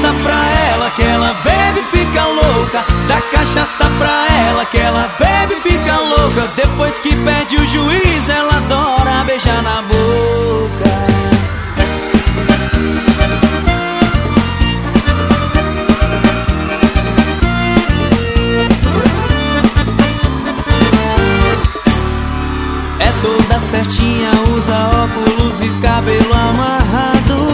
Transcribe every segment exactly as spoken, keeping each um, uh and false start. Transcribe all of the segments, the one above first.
cachaça pra ela que ela bebe e fica louca. Dá cachaça pra ela que ela bebe e fica louca. Depois que perde o juiz, ela adora beijar na boca. É toda certinha, usa óculos e cabelo amarrado.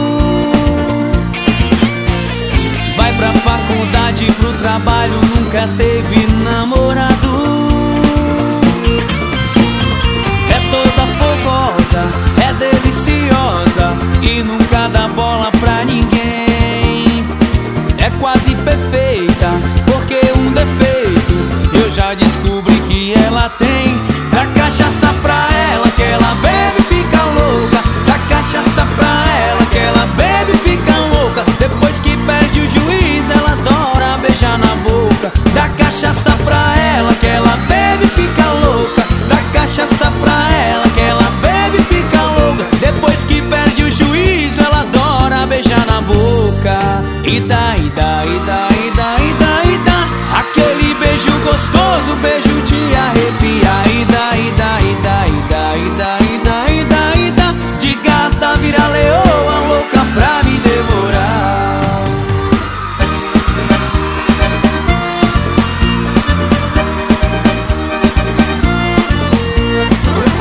Vai pra faculdade, pro trabalho, nunca teve namorado. É toda fogosa, é deliciosa e nunca dá bola pra ninguém. É quase perfeita, porque um defeito eu já descobri que ela tem. Dá cachaça pra ela que ela bebe e fica louca. Dá cachaça pra ela que ela bebe e fica louca. Depois que perde o juiz, ela adora beijar na boca. Dá cachaça pra ela que ela bebe e fica louca. Dá cachaça pra ela que ela bebe e fica louca. Depois que perde o juiz, ela adora beijar na boca. E dá, e dá, e dá, e dá, e dá, e dá aquele beijo gostoso, beijo de arrepiar. E dá, e dá, e dá, e dá, e dá, e dá, e dá, e dá de gata vira leoa, louca pra me devorar.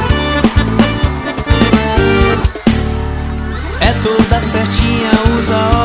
É toda certinha, usa